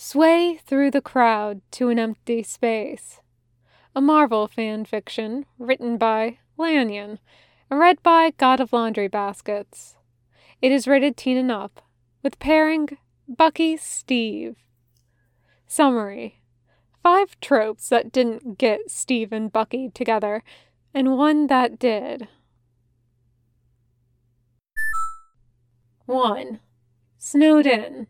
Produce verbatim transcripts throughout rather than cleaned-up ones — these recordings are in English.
sway through the crowd to an empty space. A Marvel fan fiction written by Lanyon and read by God of Laundry Baskets. It is rated teen and up, with pairing Bucky Steve. Summary: five tropes that didn't get Steve and Bucky together, and one that did. one. Snowed in.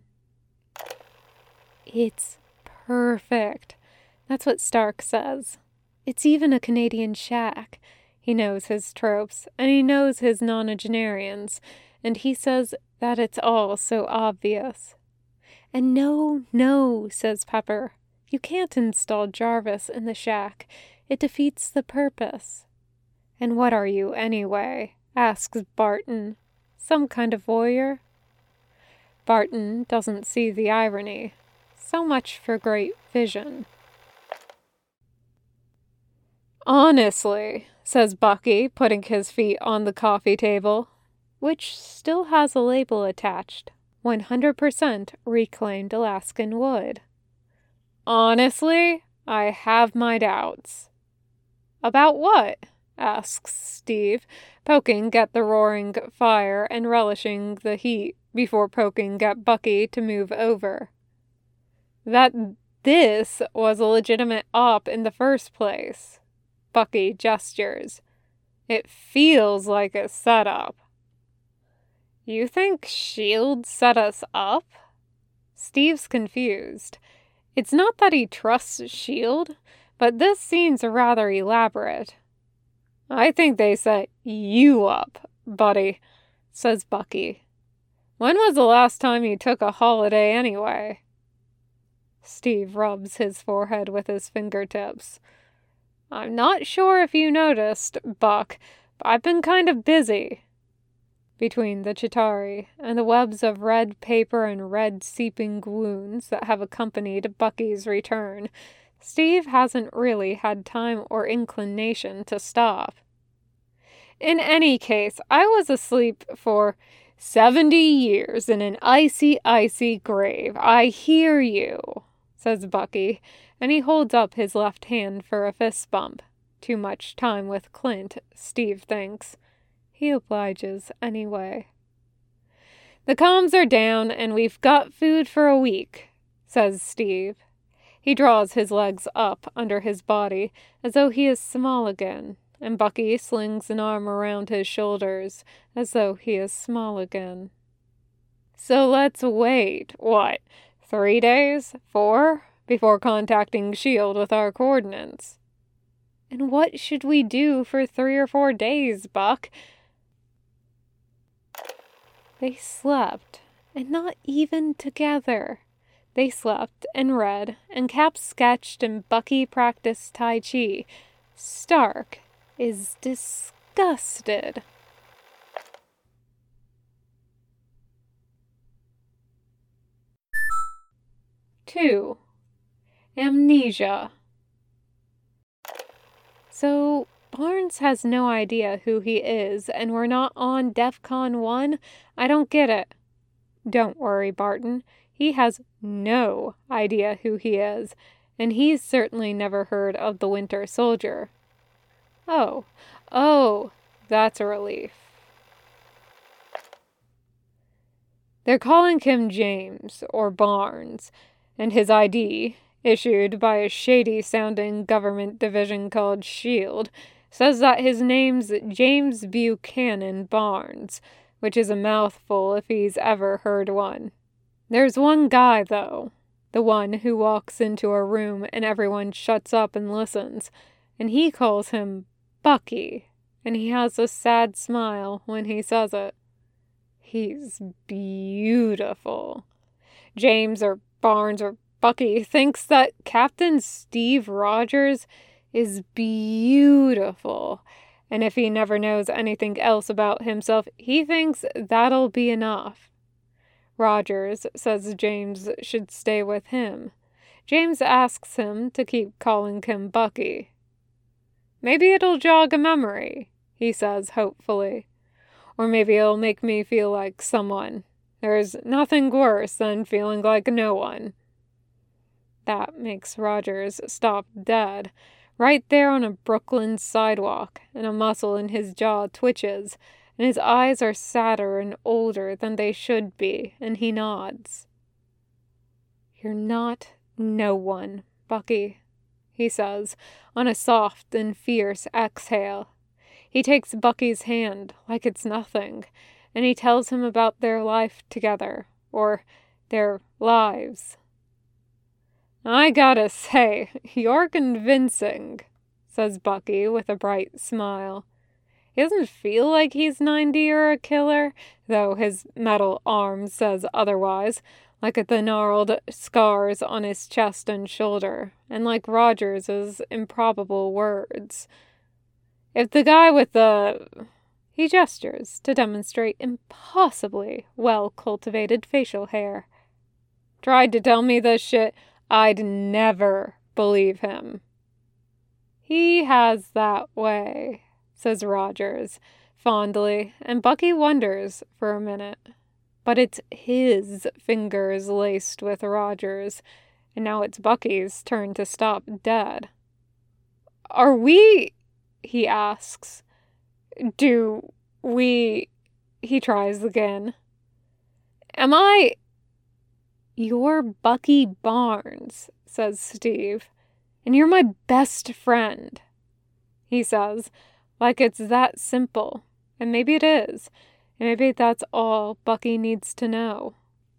It's perfect. That's what Stark says. It's even a Canadian shack. He knows his tropes, and he knows his nonagenarians, and he says that it's all so obvious. And no, no, says Pepper. You can't install Jarvis in the shack. It defeats the purpose. And what are you, anyway? Asks Barton. Some kind of warrior? Barton doesn't see the irony. So much for great vision. Honestly, says Bucky, putting his feet on the coffee table, which still has a label attached, one hundred percent reclaimed Alaskan wood. Honestly, I have my doubts. About what? Asks Steve, poking at the roaring fire and relishing the heat before poking at Bucky to move over. That this was a legitimate op in the first place. Bucky gestures. It feels like a setup. You think S H I E L D set us up? Steve's confused. It's not that he trusts S H I E L D, but this seems rather elaborate. I think they set you up, buddy, says Bucky. When was the last time you took a holiday anyway? Steve rubs his forehead with his fingertips. I'm not sure if you noticed, Buck, but I've been kind of busy. Between the Chitauri and the webs of red paper and red seeping wounds that have accompanied Bucky's return, Steve hasn't really had time or inclination to stop. In any case, I was asleep for seventy years in an icy, icy grave. I hear you, says Bucky, and he holds up his left hand for a fist bump. Too much time with Clint, Steve thinks. He obliges anyway. The comms are down, and we've got food for a week, says Steve. He draws his legs up under his body, as though he is small again, and Bucky slings an arm around his shoulders, as though he is small again. So let's wait, what, three days? Four? Before contacting S H I E L D with our coordinates. And what should we do for three or four days, Buck? They slept, and not even together. They slept and read, and Cap sketched and Bucky practiced Tai Chi. Stark is disgusted. Two. Amnesia. So, Barnes has no idea who he is, and we're not on DEFCON one? I don't get it. Don't worry, Barton. He has no idea who he is, and he's certainly never heard of the Winter Soldier. Oh, oh, that's a relief. They're calling him James, or Barnes, and his I D, issued by a shady-sounding government division called S H I E L D, says that his name's James Buchanan Barnes, which is a mouthful if he's ever heard one. There's one guy, though, the one who walks into a room and everyone shuts up and listens, and he calls him Bucky, and he has a sad smile when he says it. He's beautiful. James or Barnes or Bucky thinks that Captain Steve Rogers is beautiful, and if he never knows anything else about himself, he thinks that'll be enough. Rogers says James should stay with him. James asks him to keep calling him Bucky. Maybe it'll jog a memory, he says hopefully. Or maybe it'll make me feel like someone. There's nothing worse than feeling like no one. That makes Rogers stop dead, right there on a Brooklyn sidewalk, and a muscle in his jaw twitches, and his eyes are sadder and older than they should be, and he nods. "You're not no one, Bucky," he says, on a soft and fierce exhale. He takes Bucky's hand like it's nothing, and he tells him about their life together, or their lives. "I gotta say, you're convincing," says Bucky with a bright smile. He doesn't feel like he's ninety or a killer, though his metal arm says otherwise, like the gnarled scars on his chest and shoulder, and like Rogers's improbable words. If the guy with the... He gestures to demonstrate impossibly well-cultivated facial hair. "Tried to tell me this shit, I'd never believe him." "He has that way," says Rogers, fondly, and Bucky wonders for a minute. But it's his fingers laced with Rogers, and now it's Bucky's turn to stop dead. "Are we..." he asks. "Do we..." he tries again. "Am I..." "You're Bucky Barnes," says Steve, "and you're my best friend," he says, like it's that simple, and maybe it is, and maybe that's all Bucky needs to know.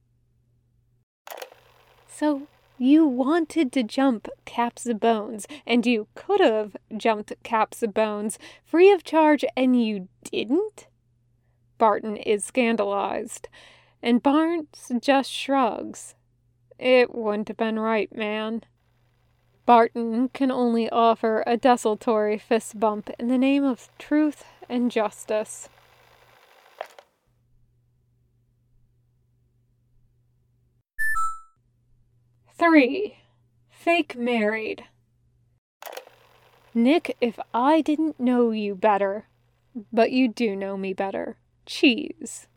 "So you wanted to jump Cap's Bones, and you could have jumped Cap's Bones free of charge, and you didn't?" Barton is scandalized, and Barnes just shrugs. "It wouldn't have been right, man." Barton can only offer a desultory fist bump in the name of truth and justice. Three. Fake married. "Nick, if I didn't know you better, but you do know me better. Cheese."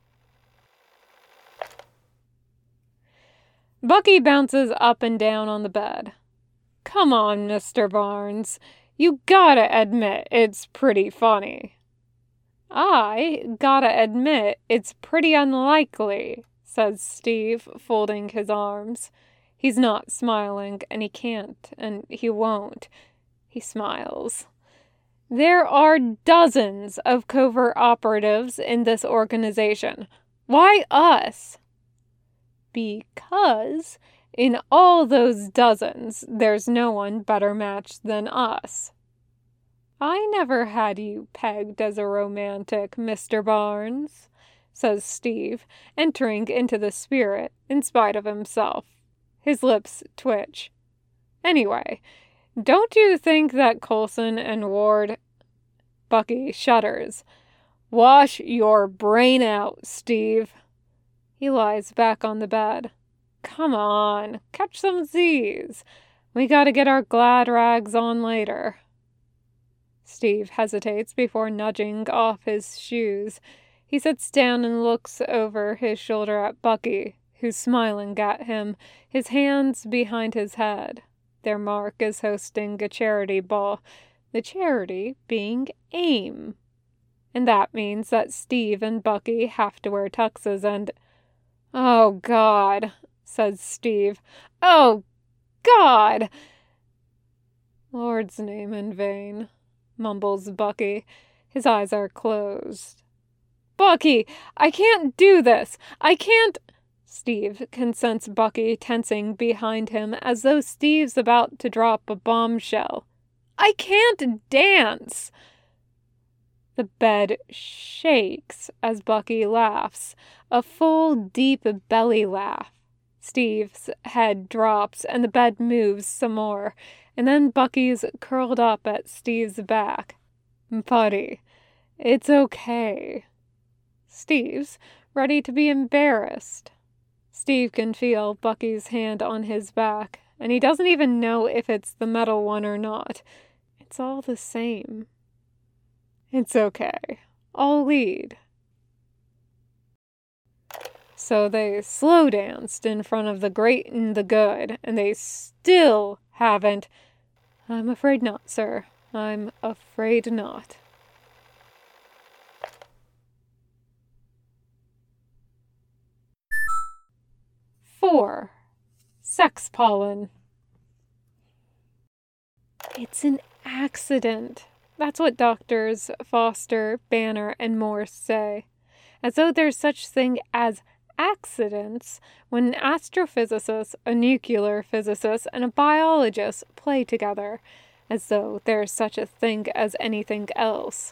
Bucky bounces up and down on the bed. "Come on, Mister Barnes. You gotta admit it's pretty funny." "I gotta admit it's pretty unlikely," says Steve, folding his arms. He's not smiling, and he can't, and he won't. He smiles. "There are dozens of covert operatives in this organization. Why us?" "Because in all those dozens, there's no one better matched than us." "I never had you pegged as a romantic, Mister Barnes," says Steve, entering into the spirit in spite of himself. His lips twitch. "Anyway, don't you think that Coulson and Ward..." Bucky shudders. "Wash your brain out, Steve." He lies back on the bed. "Come on, catch some Z's. We gotta get our glad rags on later." Steve hesitates before nudging off his shoes. He sits down and looks over his shoulder at Bucky, who's smiling at him, his hands behind his head. Their mark is hosting a charity ball, the charity being AIM. And that means that Steve and Bucky have to wear tuxes and... "Oh, God," says Steve. "Oh, God!" "Lord's name in vain," mumbles Bucky. His eyes are closed. "Bucky, I can't do this! I can't..." Steve can sense Bucky tensing behind him as though Steve's about to drop a bombshell. "I can't dance!" The bed shakes as Bucky laughs, a full, deep belly laugh. Steve's head drops and the bed moves some more, and then Bucky's curled up at Steve's back. "Buddy, it's okay." Steve's ready to be embarrassed. Steve can feel Bucky's hand on his back, and he doesn't even know if it's the metal one or not. It's all the same. "It's okay. I'll lead." So they slow danced in front of the great and the good, and they still haven't. I'm afraid not, sir. I'm afraid not. Four. Sex pollen. It's an accident. That's what doctors Foster, Banner, and Morse say. As though there's such thing as accidents when an astrophysicist, a nuclear physicist, and a biologist play together. As though there's such a thing as anything else.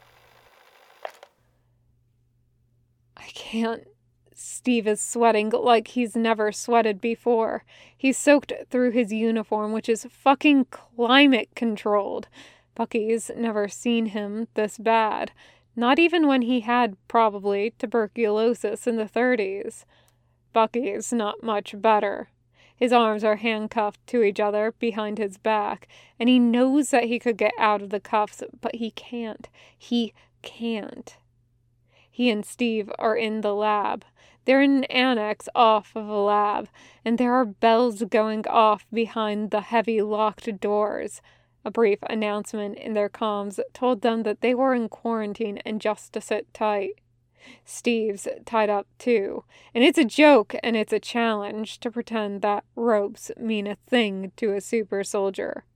I can't. Steve is sweating like he's never sweated before. He's soaked through his uniform, which is fucking climate controlled. Bucky's never seen him this bad. Not even when he had, probably, tuberculosis in the thirties. Bucky's not much better. His arms are handcuffed to each other behind his back, and he knows that he could get out of the cuffs, but he can't. He can't. He and Steve are in the lab. They're in an annex off of a lab, and there are bells going off behind the heavy locked doors. A brief announcement in their comms told them that they were in quarantine and just to sit tight. Steve's tied up too, and it's a joke and it's a challenge to pretend that ropes mean a thing to a super soldier.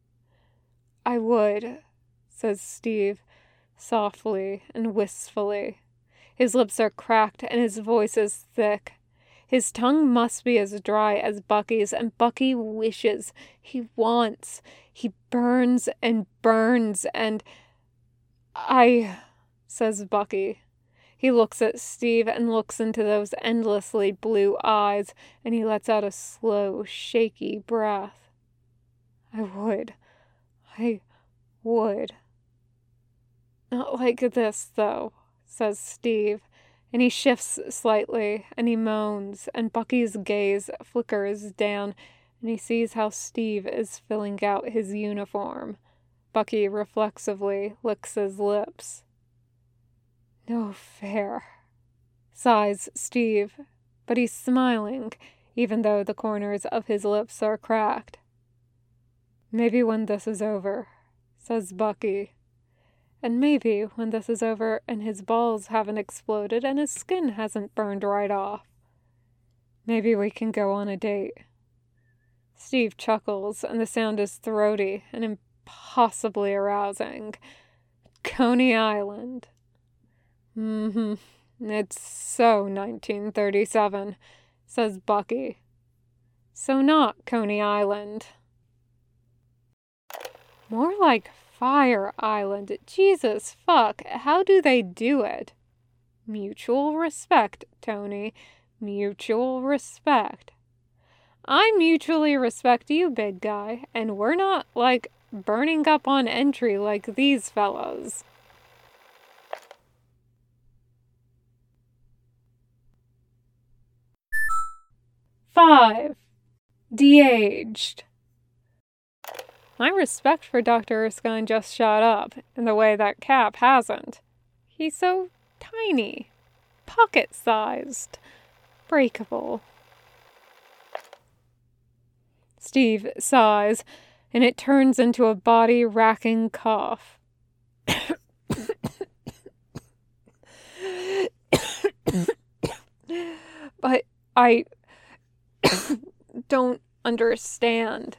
I would, says Steve, softly and wistfully. His lips are cracked and his voice is thick. His tongue must be as dry as Bucky's, and Bucky wishes, he wants, he burns and burns, and... I, says Bucky. He looks at Steve and looks into those endlessly blue eyes, and he lets out a slow, shaky breath. I would. I would. Not like this, though, says Steve, and he shifts slightly, and he moans, and Bucky's gaze flickers down, and he sees how Steve is filling out his uniform. Bucky reflexively licks his lips. No fair, sighs Steve, but he's smiling, even though the corners of his lips are cracked. Maybe when this is over, says Bucky. And maybe when this is over and his balls haven't exploded and his skin hasn't burned right off. Maybe we can go on a date. Steve chuckles, and the sound is throaty and impossibly arousing. Coney Island. Mm-hmm. It's so nineteen thirty-seven, says Bucky. So not Coney Island. More like Fire Island. Jesus fuck, how do they do it? Mutual respect, Tony. Mutual respect. I mutually respect you, big guy, and we're not, like, burning up on entry like these fellows. Five. De-aged. My respect for Doctor Erskine just shot up, in the way that Cap hasn't. He's so tiny, pocket-sized, breakable. Steve sighs, and it turns into a body-racking cough. But I don't understand.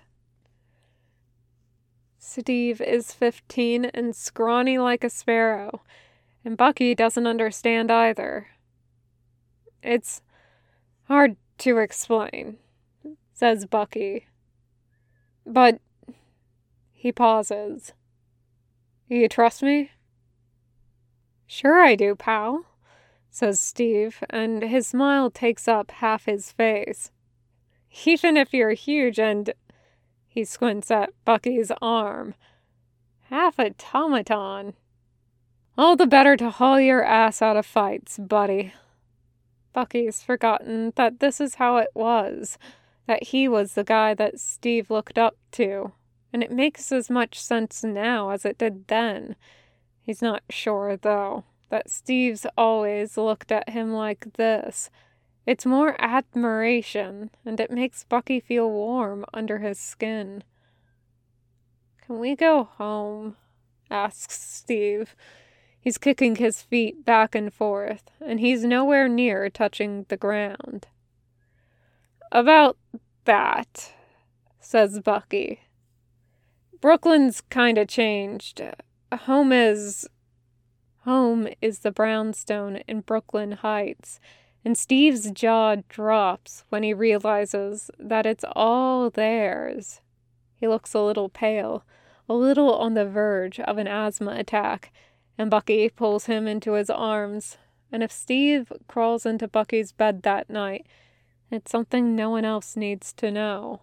Steve is fifteen and scrawny like a sparrow, and Bucky doesn't understand either. It's hard to explain, says Bucky. But he pauses. You trust me? Sure I do, pal, says Steve, and his smile takes up half his face. Even if you're huge and... He squints at Bucky's arm. Half automaton. All the better to haul your ass out of fights, buddy. Bucky's forgotten that this is how it was, that he was the guy that Steve looked up to, and it makes as much sense now as it did then. He's not sure, though, that Steve's always looked at him like this. It's more admiration, and it makes Bucky feel warm under his skin. "Can we go home?" asks Steve. He's kicking his feet back and forth, and he's nowhere near touching the ground. "About that," says Bucky. "Brooklyn's kinda changed. Home is... Home is the brownstone in Brooklyn Heights, and Steve's jaw drops when he realizes that it's all theirs. He looks a little pale, a little on the verge of an asthma attack, and Bucky pulls him into his arms, and if Steve crawls into Bucky's bed that night, it's something no one else needs to know.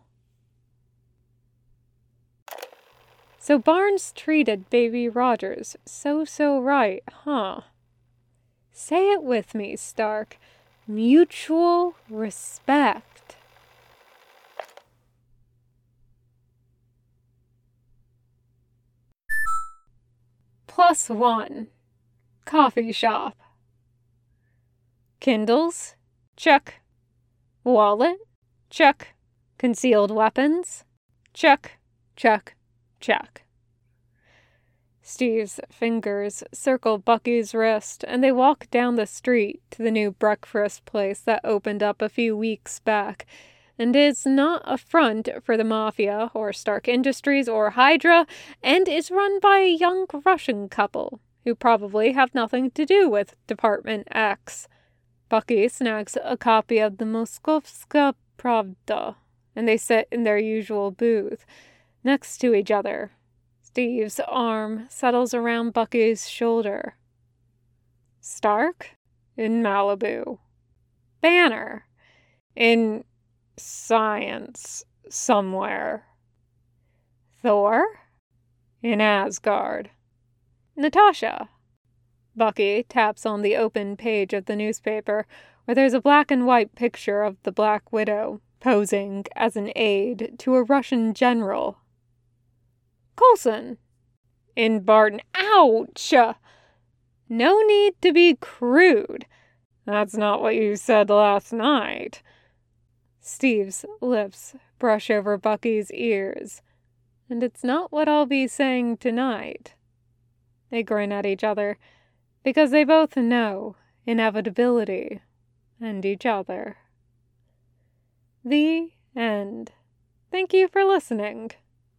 So Barnes treated Baby Rogers so, so right, huh? Say it with me, Stark. Mutual respect. Plus one. Coffee shop. Kindles? Check. Wallet? Check. Concealed weapons? Check, check, check. Steve's fingers circle Bucky's wrist, and they walk down the street to the new breakfast place that opened up a few weeks back, and is not a front for the Mafia, or Stark Industries, or Hydra, and is run by a young Russian couple, who probably have nothing to do with Department X. Bucky snags a copy of the Moskovska Pravda, and they sit in their usual booth, next to each other. Steve's arm settles around Bucky's shoulder. Stark? In Malibu. Banner? In science somewhere. Thor? In Asgard. Natasha? Bucky taps on the open page of the newspaper, where there's a black and white picture of the Black Widow, posing as an aide to a Russian general. Coulson. In Barton. Ouch! No need to be crude. That's not what you said last night. Steve's lips brush over Bucky's ears. And it's not what I'll be saying tonight. They grin at each other, because they both know inevitability and each other. The end. Thank you for listening.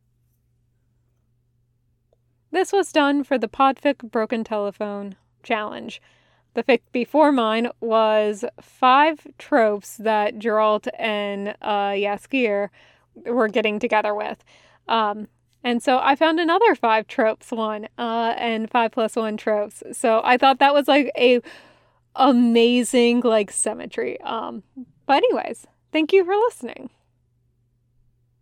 This was done for the Podfic Broken Telephone Challenge. The fic before mine was five tropes that Geralt and uh, Jaskier were getting together with. Um, and so I found another five tropes one, uh, and five plus one tropes. So I thought that was like a amazing like symmetry. Um, but anyways, thank you for listening.